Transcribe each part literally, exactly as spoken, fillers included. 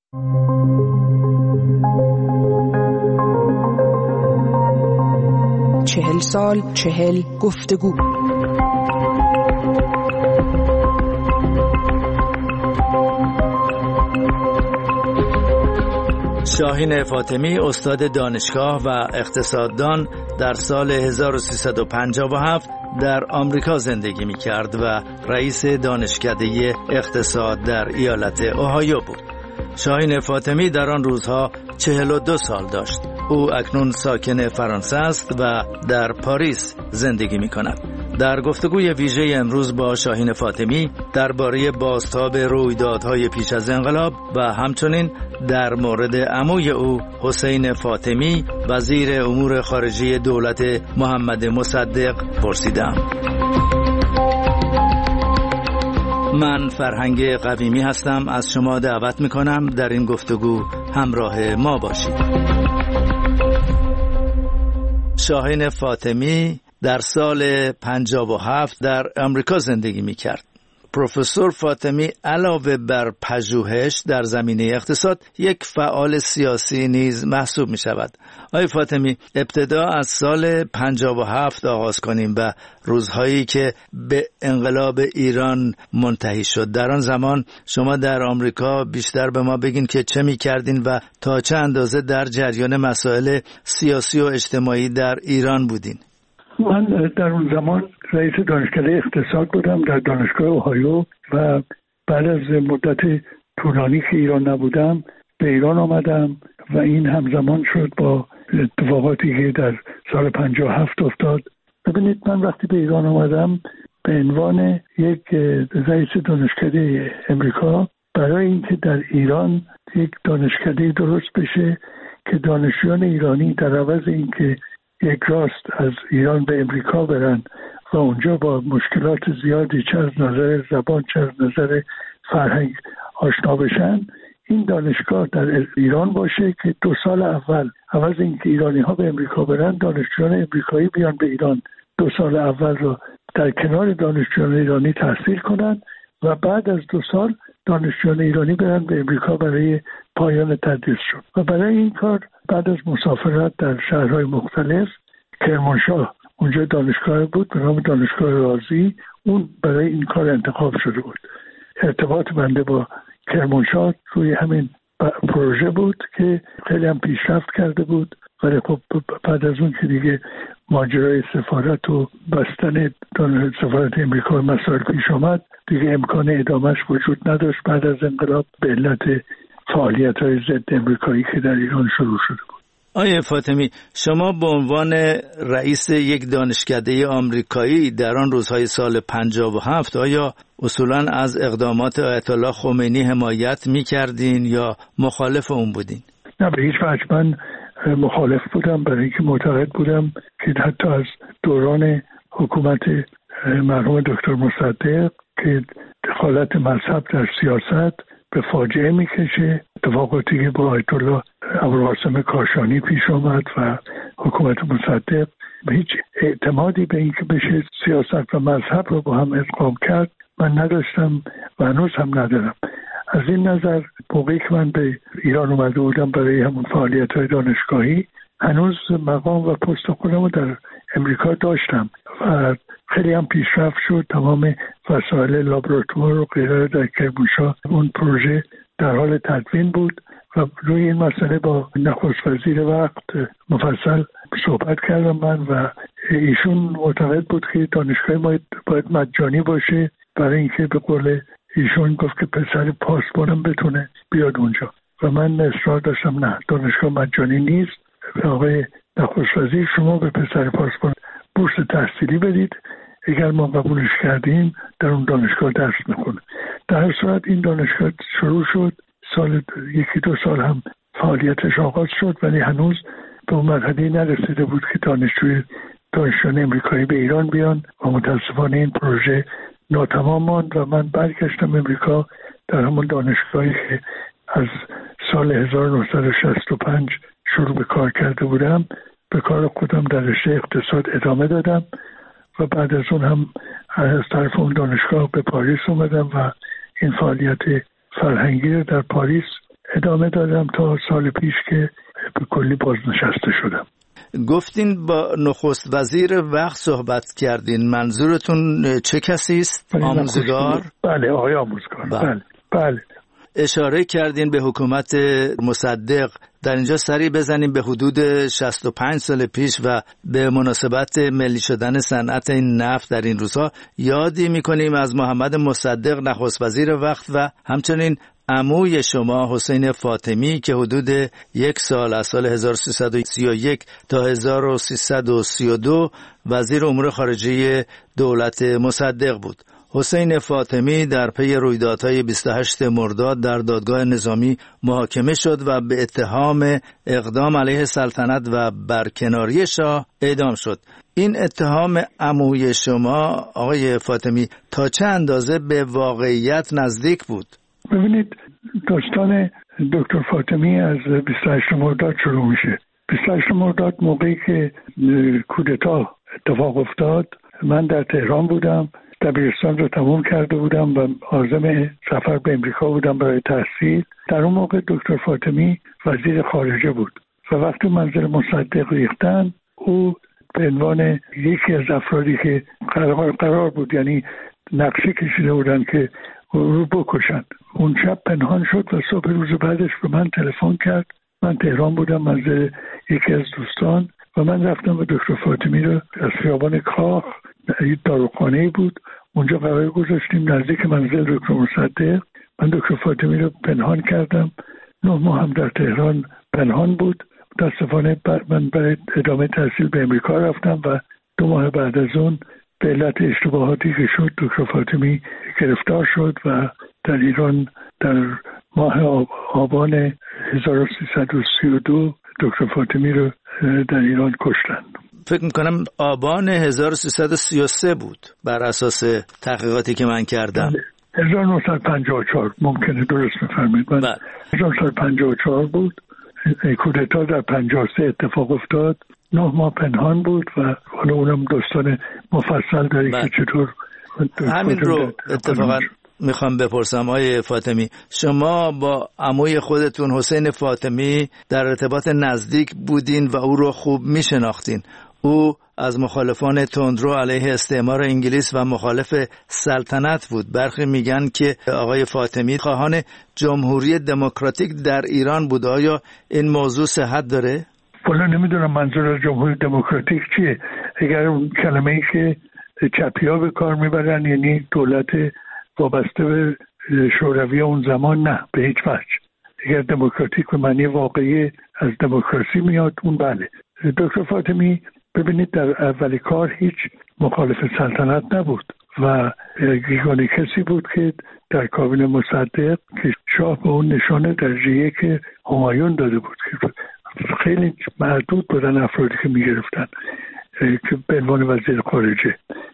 چهل سال چهل گفتگو. شاهین فاطمی استاد دانشگاه و اقتصاددان در سال هزار و سیصد و پنجاه و هفت در آمریکا زندگی می کرد و رئیس دانشکده اقتصاد در ایالت اوهایو بود. شاهین فاطمی در آن روزها چهل و دو سال داشت. او اکنون ساکن فرانسه است و در پاریس زندگی می کند. در گفتگوی ویژه امروز با شاهین فاطمی درباره بازتاب رویدادهای پیش از انقلاب و همچنین در مورد عموی او حسین فاطمی وزیر امور خارجه دولت محمد مصدق پرسیدم. من فرهنگ قویمی هستم. از شما دعوت میکنم در این گفتگو همراه ما باشید. شاهین فاطمی در سال پنجاه و هفت در آمریکا زندگی میکرد. پروفسور فاطمی علاوه بر پژوهش در زمینه اقتصاد یک فعال سیاسی نیز محسوب می شود. آقای فاطمی، ابتدا از سال پنجاه و هفت آغاز کنیم و روزهایی که به انقلاب ایران منتهی شد. در آن زمان شما در آمریکا بیشتر به ما بگین که چه می کردین و تا چه اندازه در جریان مسائل سیاسی و اجتماعی در ایران بودین. من در اون زمان رئیس دانشکده اقتصاد بودم در دانشگاه اوهایو و بعد از مدت طولانی که ایران نبودم به ایران آمدم و این همزمان شد با اتفاقاتی که در سال پنجاه و هفت افتاد. ببینید، من وقتی به ایران آمدم به عنوان یک رئیس دانشکده امریکا برای اینکه در ایران یک دانشکده درست بشه که دانشجویان ایرانی در عوض اینکه یک راست از ایران به امریکا برن و اونجا با مشکلات زیادی چه از نظر زبان چه از نظر فرهنگ آشنا بشن، این دانشگاه در ایران باشه که دو سال اول عوض اینکه ایرانی ها به امریکا برن، دانشجویان امریکایی بیان به ایران دو سال اول رو در کنار دانشجویان ایرانی تحصیل کنن و بعد از دو سال دانشجویان ایرانی برن به امریکا برای پایان تدریسشون. و برای این کار بعد از مسافرت در شهرهای مختلف، کرمانشاه اونجا دانشگاه بود به نام دانشگاه رازی، اون برای این کار انتخاب شده بود. ارتباط بنده با کرمانشاه روی همین پروژه بود که خیلی هم پیشرفت کرده بود، ولی خب بعد از اون که دیگه ماجرای سفارت و بستن سفارت امریکا مسائل پیش آمد، دیگه امکان ادامهش وجود نداشت بعد از انقلاب به علت فعالیت‌های ضد امریکایی که در ایران شروع شده بود. آقای فاطمی، شما به عنوان رئیس یک دانشکده آمریکایی در آن روزهای سال پنجاه و هفت آیا اصولاً از اقدامات آیت الله خمینی حمایت می‌کردین یا مخالف اون بودین؟ نه، به هیچ وجه من مخالف بودم، برای اینکه معتقد بودم که حتی از دوران حکومت مرحوم دکتر مصدق که دخالت مذهب در سیاست به فاجعه میکشه، اتفاقاتی که با آیت الله ابوالقاسم کاشانی پیش آمد و حکومت مصدق، به هیچ اعتمادی به اینکه بشه سیاست و مذهب رو با هم ادغام کرد من نداشتم و هنوز هم ندارم. از این نظر موقعی که من به ایران اومده بودم برای همون فعالیت‌های دانشگاهی، هنوز مقام و پست خودم رو در امریکا داشتم و خیلی هم پیشرفت شد. تمام وسایل لابراتوار و غیره در کرمانشاه اون پروژه در حال تدوین بود و روی این مسئله با نخست وزیر وقت مفصل صحبت کردم من و ایشون معتقد بود که دانشگاه ما باید مجانی باشه، برای اینکه به قول ایشون گفت که پسر پاسبانم بتونه بیاد اونجا و من اصرار داشتم نه، دانشگاه مجانی نیست. آقای نخست وزیر شما به پسر پاسبان بورس تحصیلی بدید، اگر ما قبولش کردیم در اون دانشگاه درس میکنه. در هر صورت این دانشگاه شروع شد، سال یکی دو سال هم فعالیتش آغاز شد، ولی هنوز به اون مرحله نرسیده بود که دانشجوی دانشجویان امریکایی به ایران بیان و متاسفانه این پروژه ناتمام ماند و من برگشتم امریکا. در همون دانشگاهی که از سال هزار و نهصد و شصت و پنج شروع به کار کرده بودم به کار خودم در رشته اقتصاد ادامه دادم و بعد از اون هم از طرف اون دانشگاه به پاریس اومدم و این فعالیت فرهنگی رو در پاریس ادامه دادم تا سال پیش که به کلی بازنشسته شدم. گفتین با نخست وزیر وقت صحبت کردین، منظورتون چه کسی است؟ آموزگار؟ بله آقای آموزگار. بله. بله بله اشاره کردین به حکومت مصدق. در اینجا سری بزنیم به حدود شصت و پنج سال پیش و به مناسبت ملی شدن صنعت نفت در این روزها یادی میکنیم از محمد مصدق نخست وزیر وقت و همچنین عموی شما حسین فاطمی که حدود یک سال از سال هزار و سیصد و سی و یک تا هزار و سیصد و سی و دو وزیر امور خارجه دولت مصدق بود. حسین فاطمی در پی رویدادهای بیست و هشتم مرداد در دادگاه نظامی محاکمه شد و به اتهام اقدام علیه سلطنت و برکناری شاه اعدام شد. این اتهام عموی شما آقای فاطمی تا چه اندازه به واقعیت نزدیک بود؟ ببینید داستان دکتر فاطمی از بیست و هشتم مرداد شروع میشه. بیست و هشتم مرداد موقعی که کودتا اتفاق افتاد من در تهران بودم، دبیرستان رو تموم کرده بودم و عازم سفر به امریکا بودم برای تحصیل. در اون موقع دکتر فاطمی وزیر خارجه بود و وقتی منزل مصدق ریختن او به عنوان یکی از افرادی که قرار, قرار بود یعنی نقشه کشیده بودن که رو بکشن، اون شب پنهان شد و صبح روز بعدش به من تلفن کرد. من تهران بودم منزل یکی از دوستان و من رفتم و دکتر فاطمی رو از خیابان کاخ داروخانه‌ای بود اونجا قرار گذاشتیم نزدیک منزل دکتر مصدق. من دکتر فاطمی رو پنهان کردم. نه ماه هم در تهران پنهان بود. متاسفانه من برای ادامه تحصیل به امریکا رفتم و دو ماه بعد از اون به علت اشتباهاتی که شد دکتر فاطمی گرفتار شد و در ایران در ماه آبان هزار و سیصد و سی و دو دکتر فاطمی رو در ایران کشتند. فکر میکنم آبان هزار و سیصد و سی و سه بود بر اساس تحقیقاتی که من کردم. هزار و نهصد و پنجاه و چهار ممکنه درست بفرمایید. من هزار و نهصد و پنجاه و چهار بود. کودتا در پنجاه و سه اتفاق افتاد. نه ماه پنهان بود و حالا اونم داستان مفصل داری که چطور همین رو اتفاقا میخوام بپرسم. آقای فاطمی، شما با عموی خودتون حسین فاطمی در ارتباط نزدیک بودین و او رو خوب میشناختین. او از مخالفان تندرو علیه استعمار انگلیس و مخالف سلطنت بود. برخی میگن که آقای فاطمی خواهان جمهوری دموکراتیک در ایران بود. آیا این موضوع صحت داره؟ والا نمیدونم منظور از جمهوری دموکراتیک چیه. اگر اون کلمه ای که چپیا به کار میبرن یعنی دولت وابسته به شوروی اون زمان، نه به هیچ وجه. اگر دموکراتیک به معنی واقعی از دموکراسی میاد اون بله. دکتر فاطمی ببینید در اول کار هیچ مخالف سلطنت نبود و یگانه کسی بود که در کابینه مصدق که شاه به اون نشانه درجه یک همایون داده بود که خیلی محدود بودن افرادی که میگرفتن که به عنوان وزیر خارجه.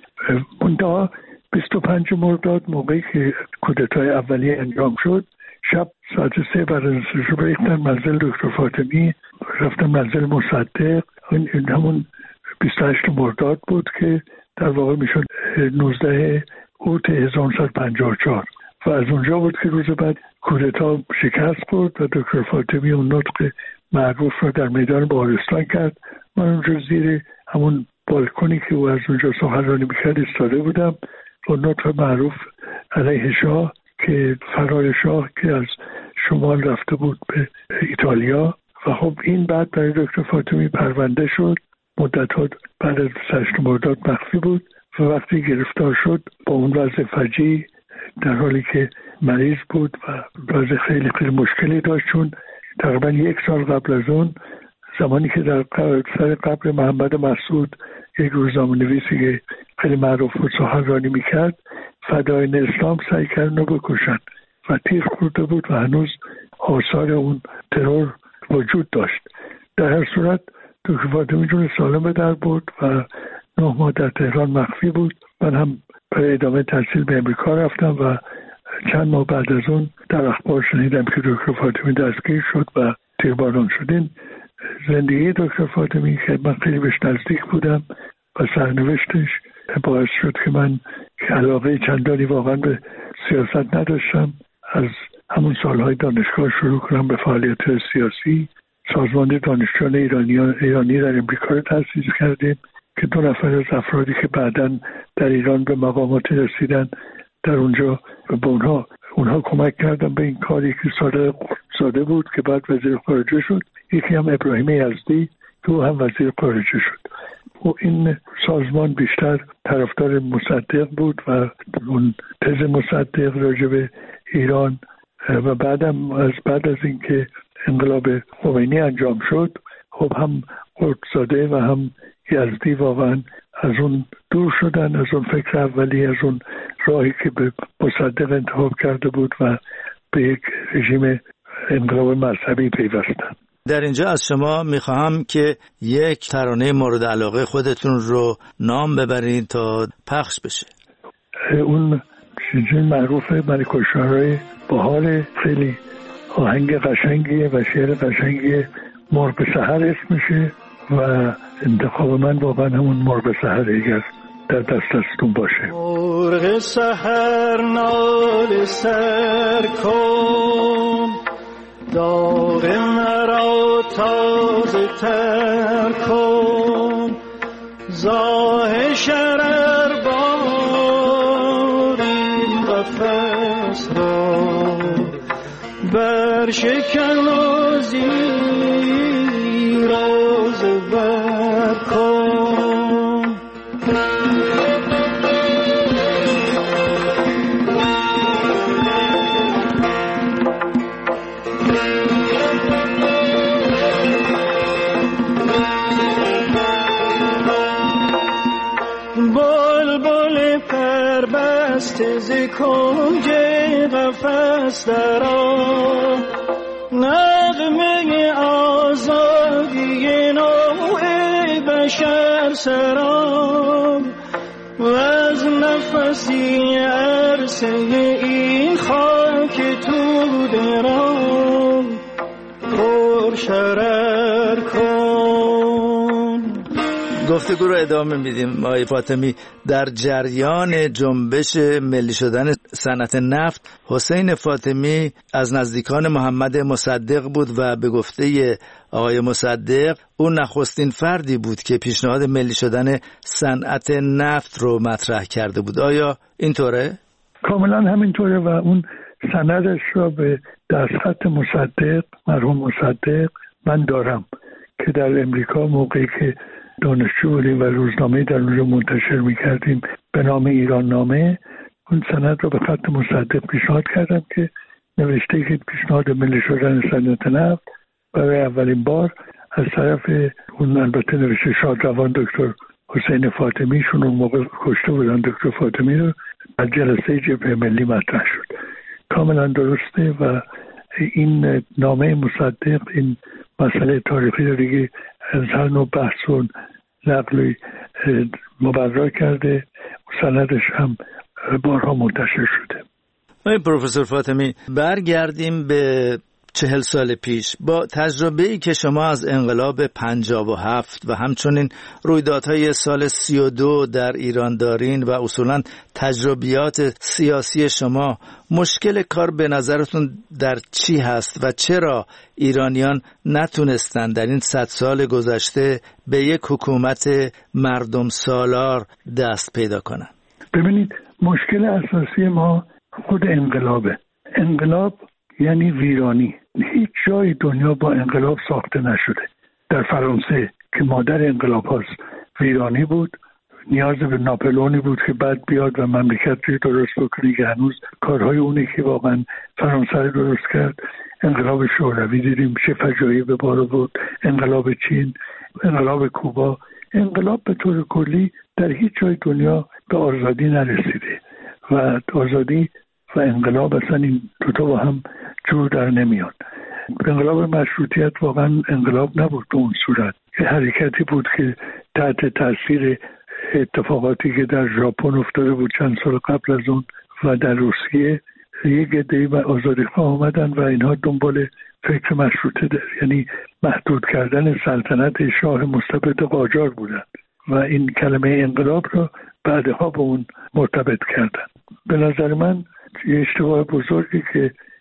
منتها بیست و پنج مرداد موقعی که کودتای اولیه انجام شد شب ساعت سه بعد از صبح ریختن منزل دکتر فاطمی، رفتن منزل مصدق. این همون بیست و هشت مرداد بود که در واقع میشد نوزده اوت هزار و نهصد و پنجاه و چهار و از اونجا بود که روز بعد کودتا شکست خورد و دکتر فاطمی اون نطق معروف را در میدان بهارستان کرد. من اونجا زیر همون بالکنی که او از اونجا سخنرانی میکرد ایستاده بودم و نطق معروف علیه شاه که فرار شاه که از شمال رفته بود به ایتالیا و خب این بعد برای دکتر فاطمی پرونده شد. مدت‌ها بعد از بیست و هشت مرداد مخفی بود و وقتی گرفتار شد با اون وضع فجیع در حالی که مریض بود و وضع خیلی خیلی مشکلی داشت، چون تقریبا یک سال قبل از اون زمانی که در سر قبر محمد مسعود یک روزنامه‌نویسی که خیلی معروف و سخنرانی میکرد فدایین اسلام سعی کردن رو بکشن و تیر خورده بود و هنوز آثار اون ترور وجود داشت. در هر صورت دکتر فاطمی جون سالم به در برد و نه ماه در تهران مخفی بود. من هم برای ادامه تحصیل به امریکا رفتم و چند ماه بعد از اون در اخبار شنیدم که دکتر فاطمی دستگیر شد و تیرباران شدین. زندگی دکتر فاطمی که من خیلی بهش نزدیک بودم و سرنوشتش باعث شد که من که علاقه چندانی واقعا به سیاست نداشتم، از همون سالهای دانشگاه شروع کنم به فعالیت سیاسی. سازمان دانشجویان ایرانی ایرانی در امریکا رو تأسیس کردیم که دو نفر از افرادی که بعداً در ایران به مقاماتی رسیدن در اونجا به اونها اونها کمک کردن به این کاری که صادق زاده بود که بعد وزیر خارجه شد. یکی هم ابراهیم یزدی که او هم وزیر خارجه شد. و این سازمان بیشتر طرفدار مصدق بود و اون تز مصدق راجع به ایران و بعدم از بعد از اینکه انقلاب خمینی انجام شد، خب هم قطب‌زاده و هم یزدی واقعا از اون دور شدن، از اون فکر اولی، از اون راهی که به مصدق انتخاب کرده بود و به یک رژیم انقلاب مذهبی پیوستن. در اینجا از شما میخواهم که یک ترانه مورد علاقه خودتون رو نام ببرید تا پخش بشه. اون چیزی معروفه برای کشورهای باحال، خیلی آهنگ قشنگیه و شعر قشنگیه، مرغ سحر اسم میشه و انتخاب من واقعا همون مرغ سحر اگر در دست دستون باشه. مرغ سحر نال سر کن، داغ مرا تازه تر کن، زاه شرر بار این قفس را بر شکن و زیر و زبر کن. بلبل پربسته ز کنج قفس درآ، نغمه آزادی نوع بشر سرا، و از نفسی عرصه این خاک تو درام پر شرر کن. گفتگو رو ادامه میدیم. آقای فاطمی، در جریان جنبش ملی شدن صنعت نفت، حسین فاطمی از نزدیکان محمد مصدق بود و به گفته آقای مصدق او نخستین فردی بود که پیشنهاد ملی شدن صنعت نفت رو مطرح کرده بود. آیا اینطوره؟ کاملا همینطوره و اون سندش را به دستخط مصدق، مرحوم مصدق، من دارم که در امریکا موقعی که دانشجو بودیم و روزنامه در اونجا منتشر میکردیم به نام ایران نامه، اون سند رو به خط مصدق پیشنهاد کردم که نوشته که پیشنهاد ملی شدن صنعت نفت برای اولین بار از طرف اون البته نوشته شادروان دکتر حسین فاطمی، شون اون موقع کشته بودن دکتر فاطمی رو، در جلسه جبهه ملی مطرح شد. کاملا درسته و این نامه مصدق این مسئله تاریخی رو دیگه از هر نوع بحث و نقلی مبرا کرده، سندش هم بارها منتشر شده. آقای پروفسور فاطمی، برگردیم به چهل سال پیش. با تجربه‌ای که شما از انقلاب پنجاه و هفت و همچنین رویدادهای سال سی و دو در ایران دارین و اصولاً تجربیات سیاسی شما، مشکل کار به نظرتون در چی هست و چرا ایرانیان نتونستن در این صد سال گذشته به یک حکومت مردم سالار دست پیدا کنن؟ ببینید، مشکل اساسی ما خود انقلابه. انقلاب یعنی ویرانی. هیچ جای دنیا با انقلاب ساخته نشده. در فرانسه که مادر انقلاب هاست ویرانی بود، نیاز به ناپلئونی بود که بعد بیاد و مملکت رو درست بکنه که هنوز کارهای اونی که واقعا فرانسه رو درست کرد. انقلاب شوروی دیدیم چه فجایعی به بار آورد، انقلاب چین، انقلاب کوبا. انقلاب به طور کلی در هیچ جای دنیا به آزادی نرسیده و آزادی و انقلاب اصلا این دوتا با هم جور در نمیان. انقلاب مشروطیت واقعا انقلاب نبود به اون صورت. یه حرکتی بود که تحت تاثیر اتفاقاتی که در ژاپن افتاده بود چند سال قبل از اون و در روسیه، یک عده‌ای و آزادیخواه آمدن و اینها دنبال فکر مشروطه در یعنی محدود کردن سلطنت شاه مستبد قاجار بودن و این کلمه انقلاب رو بعدها به اون مرتبط کردن. به نظر من یه اشتباه بزرگی که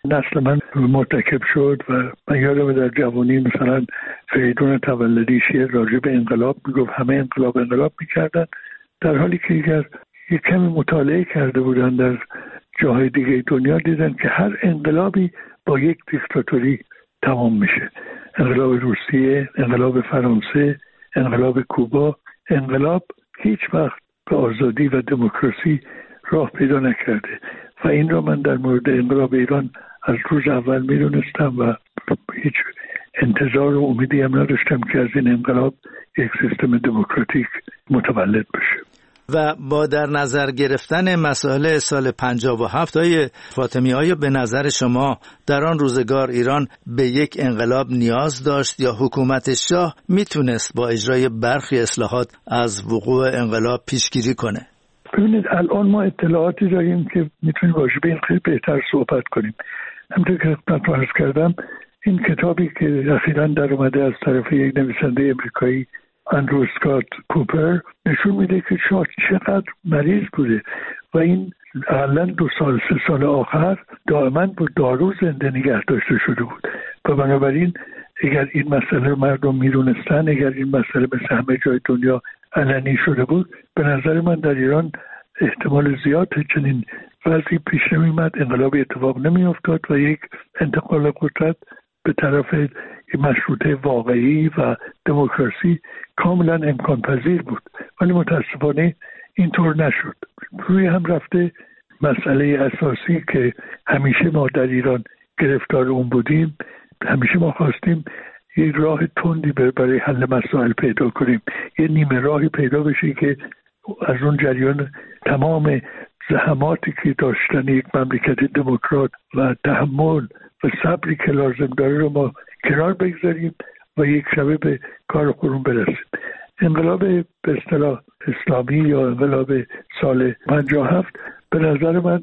نسل من مرتکب شد و من یادم در جوانی مثلا فریدون تولدی شعر راجع به انقلاب میگفت، همه انقلاب انقلاب میکردن، در حالی که اگر یک کمی مطالعه کرده بودن در جاهای دیگه دنیا دیدن که هر انقلابی با یک دیکتاتوری تمام میشه. انقلاب روسیه، انقلاب فرانسه، انقلاب کوبا، انقلاب هیچ وقت به آزادی و دموکراسی راه پیدا نکرده و این را من در مورد انقلاب ایران از روز اول میدونستم و هیچ انتظار و امیدی هم نداشتم که از این انقلاب یک سیستم دموکراتیک متولد بشه. و با در نظر گرفتن مسائل سال پنجاه و هفت های فاطمی، آیا به نظر شما در آن روزگار ایران به یک انقلاب نیاز داشت یا حکومت شاه میتونست با اجرای برخی اصلاحات از وقوع انقلاب پیشگیری کنه؟ ببینید الان ما اطلاعاتی داریم که میتونیم راجع به این خیلی بهتر صحبت کنیم. همونطور که خدمتتون عرض کردم، این کتابی که اخیراً در اومده از طرف یک نویسنده امریکایی اندرو اسکات کوپر نشون میده که شاه چقدر مریض بوده و این اقلاً دو سال سه سال آخر دائما با دارو زنده نگه داشته شده بود و بنابراین اگر این مسئله مردم میدونستن، اگر این مسئله مثل همه جای دنیا علنی شده بود، به نظر من در ایران احتمال زیاد چنین وضعی پیش نمی‌آمد، انقلابی اتفاق نمی‌افتاد و یک انتقال قدرت به طرف مشروطه واقعی و دموکراسی کاملا امکان پذیر بود. ولی متاسفانه اینطور نشد. روی هم رفته مسئله اساسی که همیشه ما در ایران گرفتار اون بودیم، همیشه ما خواستیم یه راه تندی برای حل مسائل پیدا کنیم، یه نیمه راهی پیدا بشه که از اون جریان تمام زحماتی که داشتن یک مملکت دموکرات و تحمل و صبری که لازم داره رو ما کنار بگذاریم و یک شبه به کار خودمون برسیم. انقلاب به اصطلاح اسلامی یا انقلاب سال پنجاه و هفت به نظر من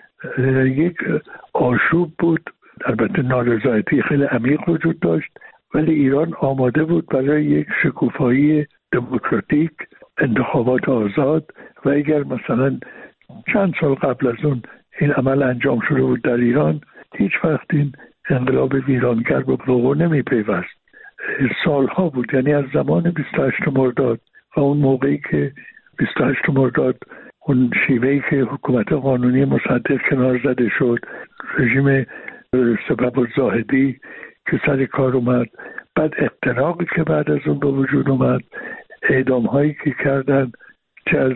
یک آشوب بود. البته نارضایتی خیلی عمیق وجود داشت، ولی ایران آماده بود برای یک شکوفایی دموکراتیک، انتخابات آزاد و اگر مثلا چند سال قبل از اون این عمل انجام شده بود در ایران، هیچ وقت این انقلاب ویرانگر به وقوع نمی پیوست. سالها بود، یعنی از زمان بیست و هشتم مرداد و اون موقعی که بیست و هشتم مرداد اون شیوهی که حکومت قانونی مصدق کنار زده شد، رژیم سبب الزاهدی که سر کار اومد، بعد اختراقی که بعد از اون به وجود اومد، اعدام هایی که کردن چه از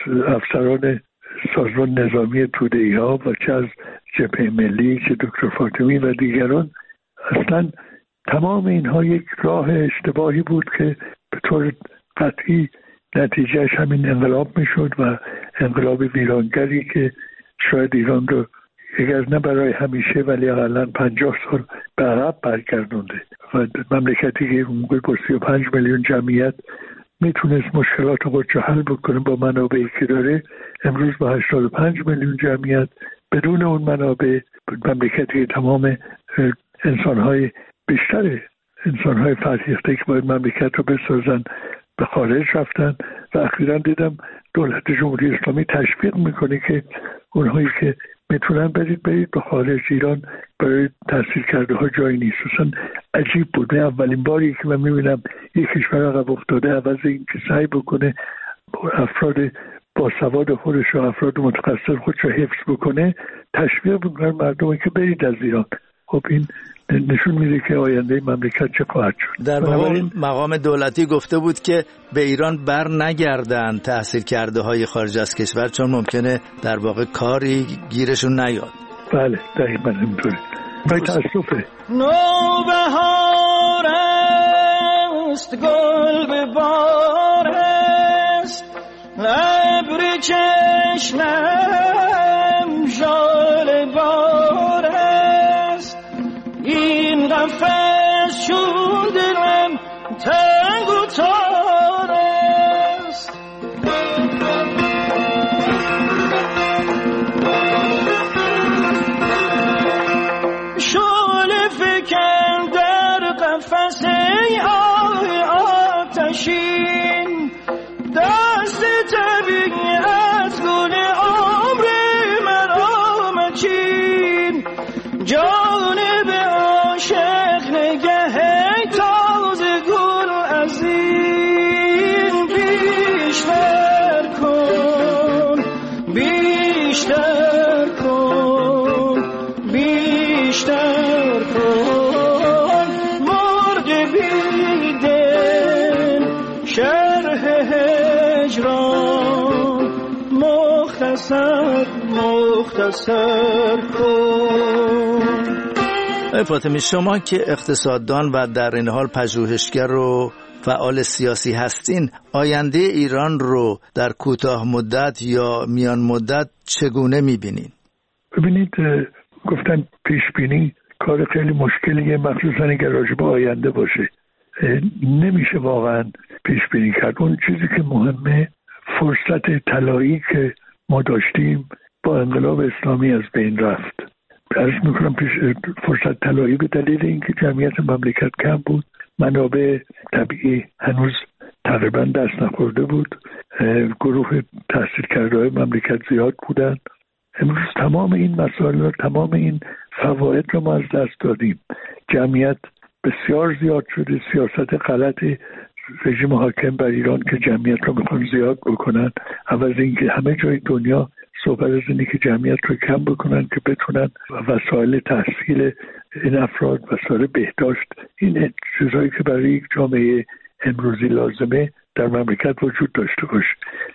افسران سازمان نظامی توده‌ای ها و چه از جبهه ملی چه دکتر فاطمی و دیگران، اصلا تمام اینها یک راه اشتباهی بود که به طور قطعی نتیجهش همین انقلاب میشد و انقلاب ویرانگری که شاید ایران رو اگر نه برای همیشه ولی اقلا پنجاه سال به عقب برگردونده و مملکتی که موقع با سی و پنج میلیون جمعیت میتونست مشکلات خودش رو حل بکنه با منابعی که داره، امروز با هشتاد و پنج میلیون جمعیت بدون اون منابع، مملکتی تمام انسانهای بیشتر انسانهای فرهیخته که باید مملکت رو بسازن به خارج رفتن و اخیراً دیدم دولت جمهوری اسلامی تشویق میکنه که اونهایی که میتونن برید برید به خارج. ایران برای تحصیل کرده ها جایی نیست. اصلا عجیب بود. من اولین باری که من میبینم یک کشور عقب افتاده عوض این که سعی بکنه افراد با سواد خودش و افراد متخصص خودش رو حفظ بکنه، تشویق بکنن مردمی که برید از ایران. خب این نشون میده که آینده مملکت چه خواهد شد. در واقع مقام دولتی گفته بود که به ایران بر نگردن تحصیل کرده های خارج از کشور، چون ممکنه در واقع کاری گیرشون نیاد. بله دقیقاً اینطوره. باید تأسفه. نوبهار است گل به بار است، ابر چشمم ژاله بار است، این قفس شده من تنگ و تار است. شعله فکن در قفس ای آتشین، دست طبیعت گل عمر مرا مچین، جا دل شرح هجران مختصر مختصر کن. فاطمی، شما که اقتصاددان و در این حال پژوهشگر و فعال سیاسی هستین، آینده ایران رو در کوتاه مدت یا میان مدت چگونه میبینین؟ ببینید، گفتن پیش بینی کار خیلی مشکلیه، مخصوصا اگر راجع به آینده باشه. نمیشه واقعا پیش بینی کرد. اون چیزی که مهمه، فرصت طلایی که ما داشتیم با انقلاب اسلامی از بین رفت. عرض میکنم پیش فرصت طلایی به دلیل اینکه جمعیت مملکت کم بود، منابع طبیعی هنوز تقریبا دست نخورده بود، گروه تحصیل کرده های مملکت زیاد بودن. امروز تمام این مسائل، تمام این فواید رو ما از دست دادیم. جمعیت بسیار زیاد شده، سیاست غلط رژیم حاکم بر ایران که جمعیت رو میخوان زیاد بکنن، عوض اینکه همه جای دنیا صحبت از اینه که جمعیت رو کم بکنن که بتونن وسایل تحصیل این افراد، وسایل بهداشت، این چیزهایی که برای یک جامعه امروزی لازمه در مملکت وجود داشته باشه.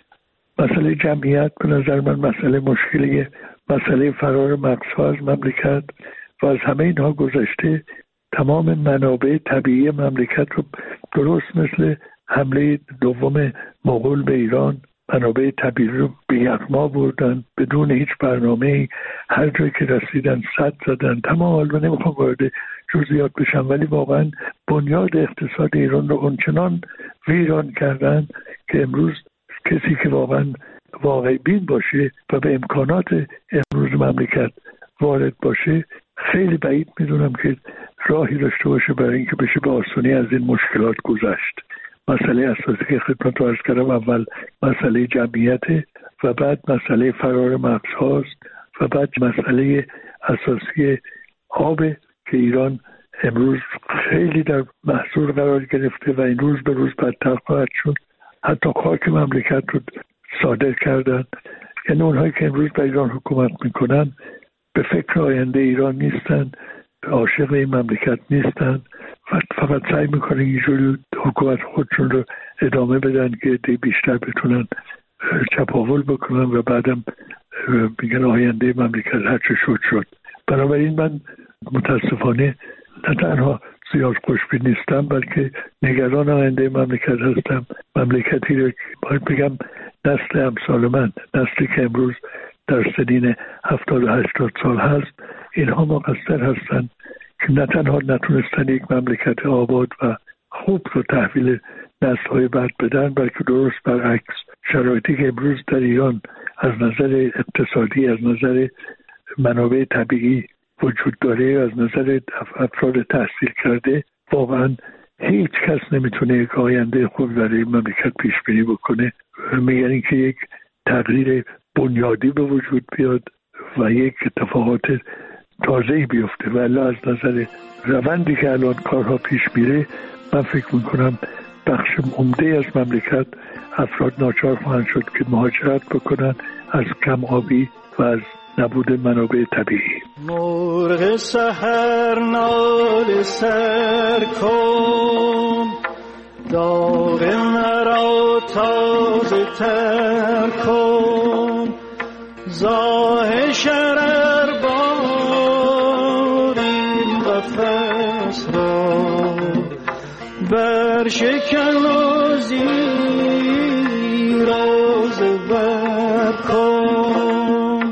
مسئله جمعیت به نظر من مسئله مشکلیه. مسئله فرار مغزها از مملکت و از همه اینها گذشته تمام منابع طبیعی مملکت رو، درست مثل حمله دوم مغول به ایران، منابع طبیعی رو به یغما بردن بدون هیچ برنامه‌ای، هر جایی که رسیدن سد زدن. تمام حال من نمیخوام وارد جزئیات بشم، ولی واقعا بنیاد اقتصاد ایران رو اونچنان ویران کردن که امروز کسی که واقعا واقعی بین باشه و به امکانات امروز مملکت وارد باشه، خیلی بعید میدونم که راهی داشته باشه برای اینکه بشه به آسونی از این مشکلات گذشت. مسئله اساسی که خدمت رو عرض کردم، اول مسئله جمعیت و بعد مسئله فرار مغزهاست و بعد مسئله اساسی آب که ایران امروز خیلی در محصول قرار گرفته و این روز به روز بدتر خواهد شد. حتی خاک مملکت رو صادر کردن. یعنی اونهایی که امروز به ایران حکومت میکنن به فکر آینده ایران نیستن، عاشق این مملکت نیستن و فقط سعی میکنن اینجوری حکومت خودشون رو ادامه بدن که دی بیشتر بتونن چپاول بکنن و بعدم میگن آینده مملکت هرچه شد شد. بنابراین من متاسفانه نه تنها زیاد خوشبین نیستم، بلکه نگران آینده مملکت هستم. مملکتی رو باید بگم نسل امثال من، نسلی که امروز در سنین هفتاد و هشتاد سال هست، اینها مقصر هستن که نه تنها نتونستن یک مملکت آباد و خوب رو تحویل نسل‌های بعد بدن، بلکه درست برعکس شرایطی که امروز در ایران از نظر اقتصادی، از نظر منابع طبیعی وجود داره، از نظر افراد تحصیل کرده، واقعا هیچ کس نمیتونه یک آینده خوب برای مملکت پیش بینی بکنه. میگن این که یک تغییر بنیادی به وجود بیاد و یک اتفاقات تازه‌ای بیفته، ولی از نظر روندی که الان کارها پیش میره، من فکر میکنم بخش عمده از مملکت افراد ناچار خواهند شد که مهاجرت بکنن از کم آبی و از نبود منابع طبیعی. مرغ سحر نال سر کن، داغ مرا تازه تر کن، زاه شرر بار این قفس را برشکن و زیر و زبر کن.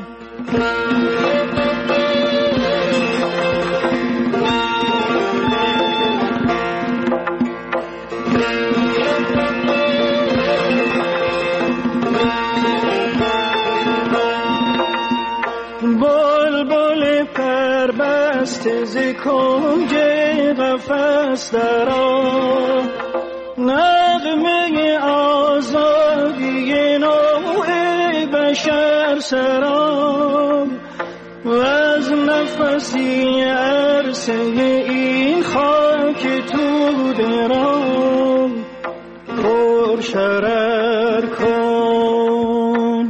بلبل پربسته ز کنج قفس درآ، نغمه آزادی نوع بشر سرا، و از نفسی عرصه این خاک تو درام پر شرر کن.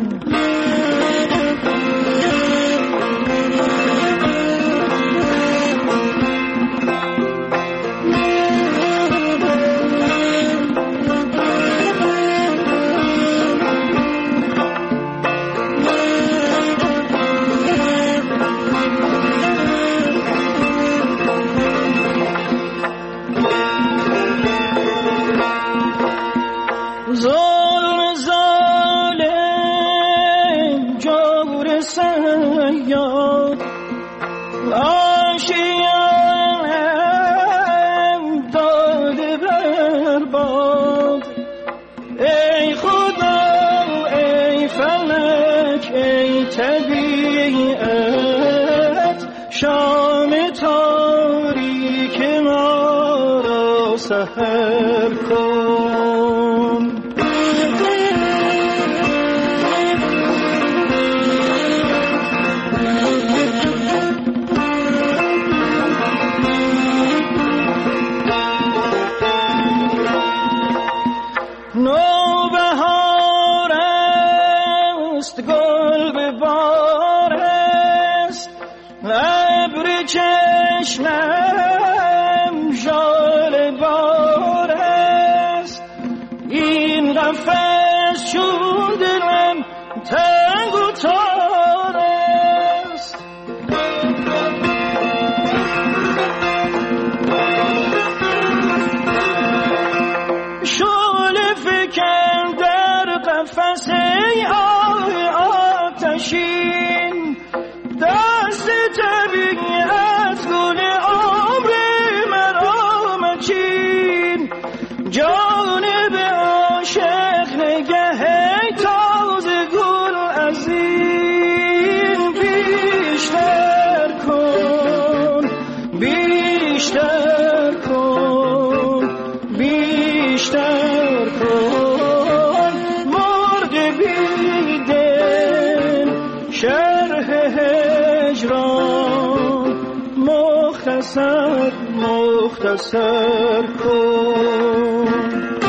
بیعت شام تاریک ما را سحر کن. نوبهار است گل به بار است، ابر چشمم ژاله بار است. این قفس چون دلم تنگ و تار است. شعله فکن در قفس ای آه آتشین، دست طبیعت گل عمر مرا مچین. جانب عاشق نگه تازه گل از این بیشتر کن، بیشتر کن، بیشتر کن. مرد بیدل شرح هجران مختصر مختصر کن.